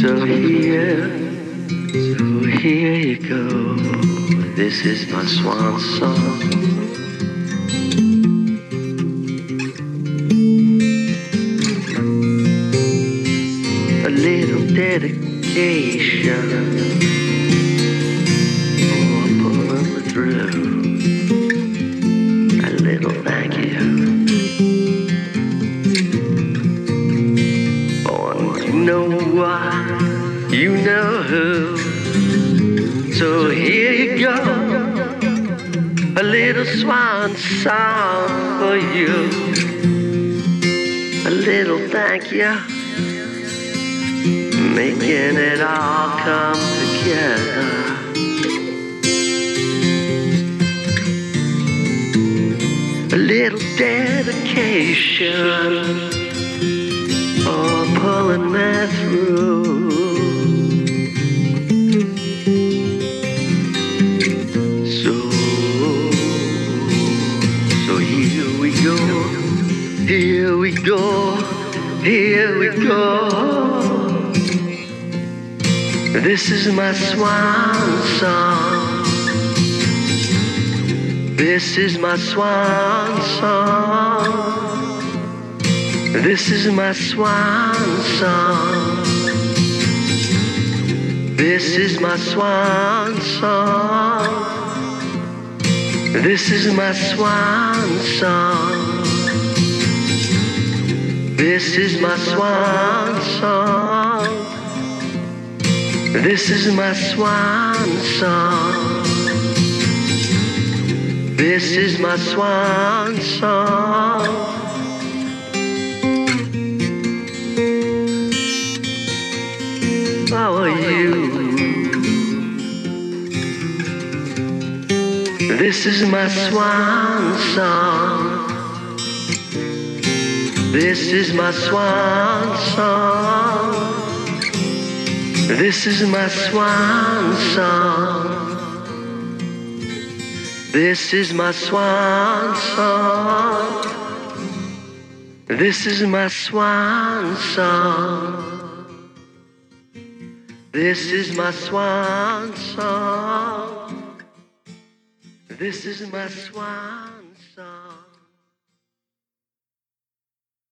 Here you go. This is my swan song. A little dedication. Oh, I'm pulling through. A little thank you. Oh, you know why, you know who. So here you go, a little swan song for you, a little thank you, making it all come together. A little dedication, oh, pulling me through. Here we go, here we go. This is my swan song. This is my swan song. This is my swan song. This is my swan song. This is my swan song. This is my swan song. This is my swan song. This is my swan song. How are you? This is my swan song. This is my swan song. This is my swan song. This is my swan song. This is my swan song. This is my swan song. This is my swan.